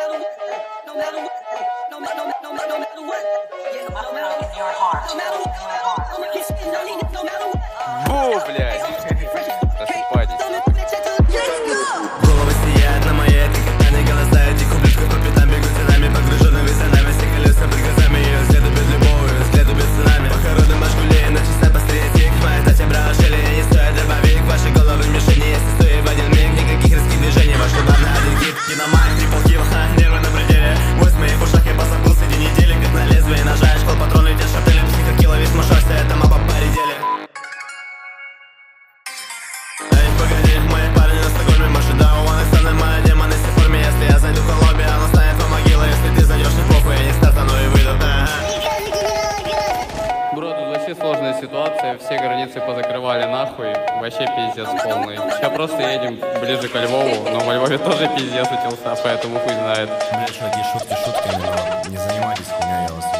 Бу, блядь. Просыпайтесь. Головы сияют на моей, никогда не голосает. И кубличка по пятам бегут за нами, погруженный в нами. Все колеса под глазами, ее взгляды без любого, ее взгляды без цунами. Похороны машгулей, на часа посреди тик. Моя тача брашили, я не стоит дробовик. Ваши головы мишени, если стоит в один миг. Никаких резких движений, ваш главный один гид. Киномаг, трипл килл, нервы на пределе. Мой в моих ушах, я позабыл среди недели. Как на лезвие ножа, я школ патроны, те шартели. Психокилла, весь мушашься, это маба поредели. Эй, погоди, мои парни на Стокгольме, машет даун, и станы мои демоны, все в форме. Если я зайду в лобби, она станет по могиле. Если ты зайдешь, не похуй, я не стартану и выйду. Бро, тут вообще сложная ситуация, все границы позакрывали нахуй, вообще пиздец полный. Сейчас просто едем ближе ко Львову, но во Львове тоже пиздец начался, поэтому хуй знает. Блять, чуваки, шутки шутками, но не занимайтесь хуйней, я вас